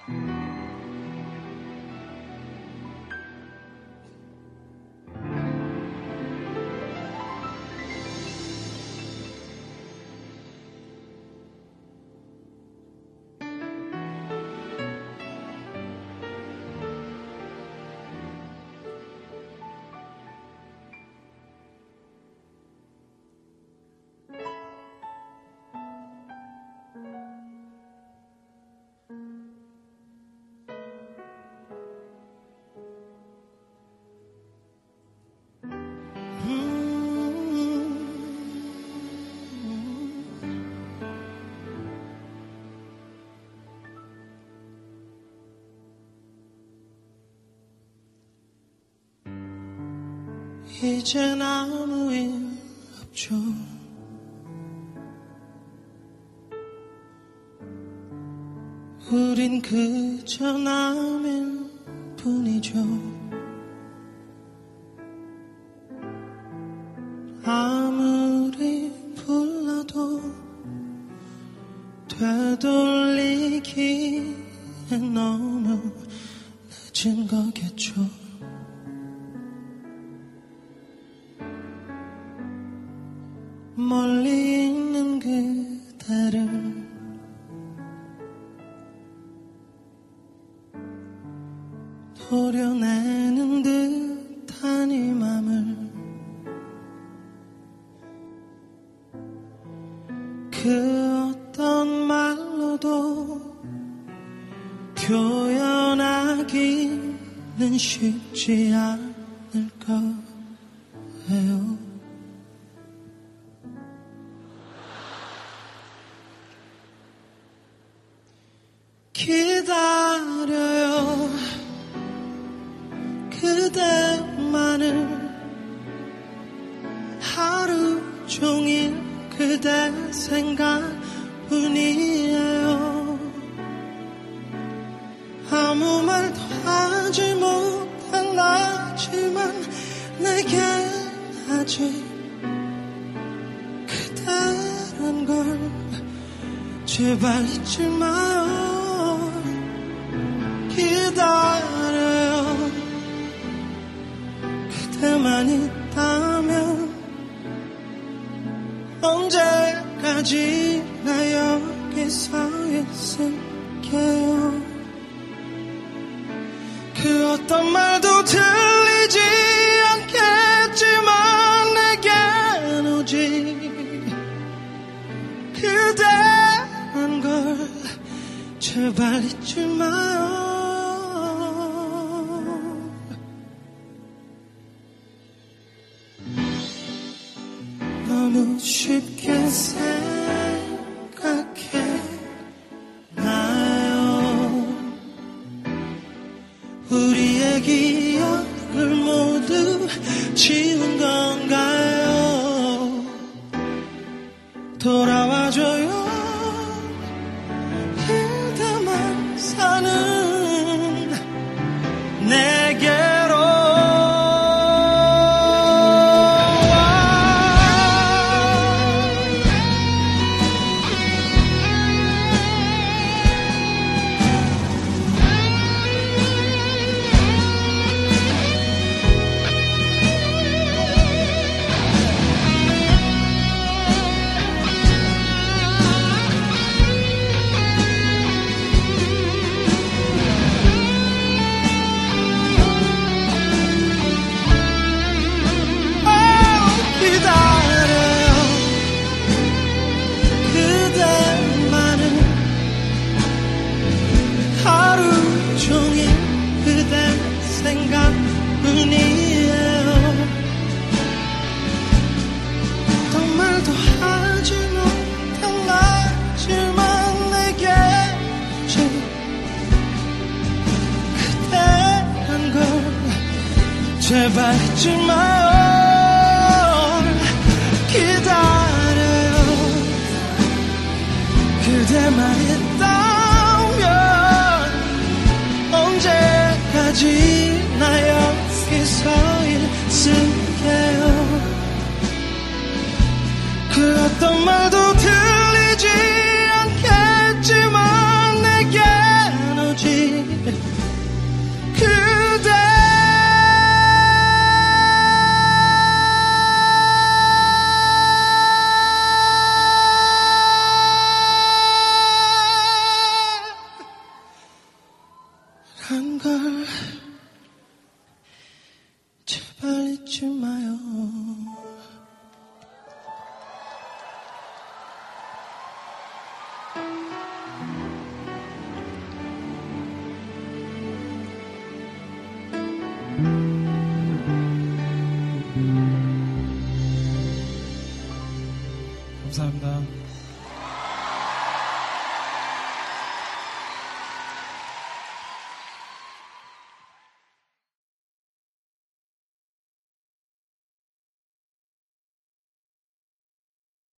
이젠 아무 일 없죠. 우린 그저 남일 뿐이죠. 아무리 불러도 되돌리기엔 너무 늦은 거겠죠. 멀리 있는 그대를 도려내는 듯한 이 맘을 그 어떤 말로도 표현하기는 쉽지 않을 거예요. 기다려요 그대만을 하루 종일 그대 생각뿐이에요. 아무 말도 하지 못한 나지만 내겐 아직 그대란 걸 제발 잊지 마요. 기다려요 그대만 있다면 언제까지나 여기서 있을게요. 그 어떤 말도 들리지 않겠지만 내겐 오직 그대란 걸 제발 잊지 마요. 너무 쉽게 생각해나요. 우리의 기억을 모두 지운 건가요? 돌아와줘요 그대만 사는 내게로. 제발 잊지 마요. 기다려요 그대만 있다면 언제까지나 여기서 있을게요. 그 어떤 말도 들리지 않겠지만 내겐 오직 그대 란 걸 제발 잊지 마요. 감사합니다.